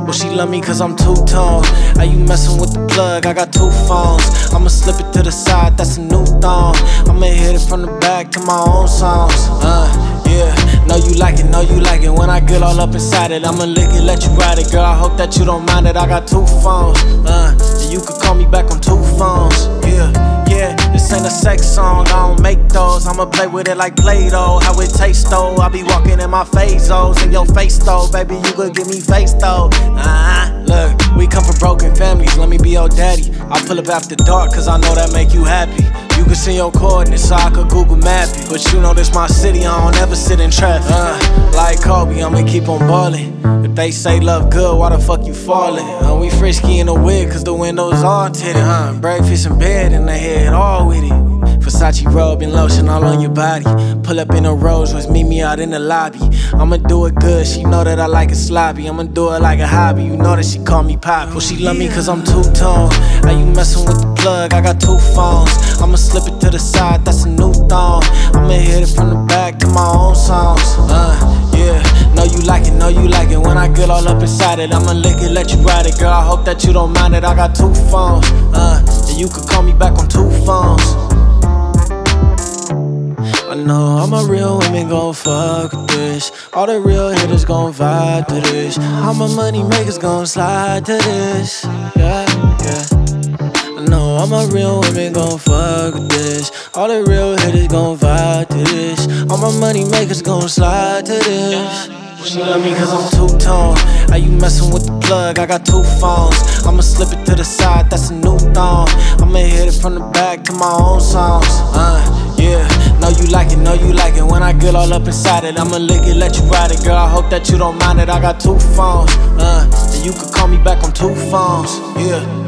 Well, she love me cause I'm two-tone. Are you messing with the plug? I got two phones. I'ma slip it to the side, that's a new thong. I'ma hit it from the back to my own songs. Yeah, know you like it when I get all up inside it. I'ma lick it, let you ride it. Girl, I hope that you don't mind it. I got two phones. And you could call me back on two phones. Yeah, this ain't a sex song, I don't make those. I'ma play with it like Play-Doh, how it tastes though. I be walking in my phasos, in your face though. Baby, you could give me face though. Look, we come from broken families, let me be your daddy. I pull up after dark, cause I know that make you happy. You can send your coordinates so I could Google map you. But you know this my city, I don't ever sit in traffic. Like Kobe, I'ma keep on ballin'. If they say love good, why the fuck you fallin'? We frisky in the wig, cause the windows all tinted. Breakfast in bed and they head all with it. Versace robe and lotion all on your body. Pull up in a Rolls Royce, meet me out in the lobby. I'ma do it good, she know that I like it sloppy. I'ma do it like a hobby, you know that she call me Pop. Well, she love me cause I'm two-tone. Are you messing with the plug? I got two phones. I'ma slip it to the side, that's a new thong. I'ma hit it from the back to my own songs. Yeah, know you like it when I get all up inside it. I'ma lick it, let you ride it. Girl, I hope that you don't mind it. I got two phones. And you could call me back on two phones. I know all my real women gon' fuck with this. All the real hitters gon' vibe to this. All my money makers gon' slide to this. Yeah. I know all my real women gon' fuck with this. All the real hitters gon' vibe to this. All my money makers gon' slide to this. She love me cause I'm two-tone. Are you messing with the plug? I got two phones. I'ma slip it to the side, that's a new thong. I'ma hit it from the back to my own songs. Yeah, know you like it when I get all up inside it. I'ma lick it, let you ride it. Girl, I hope that you don't mind it. I got two phones. And you could call me back on two phones. Yeah.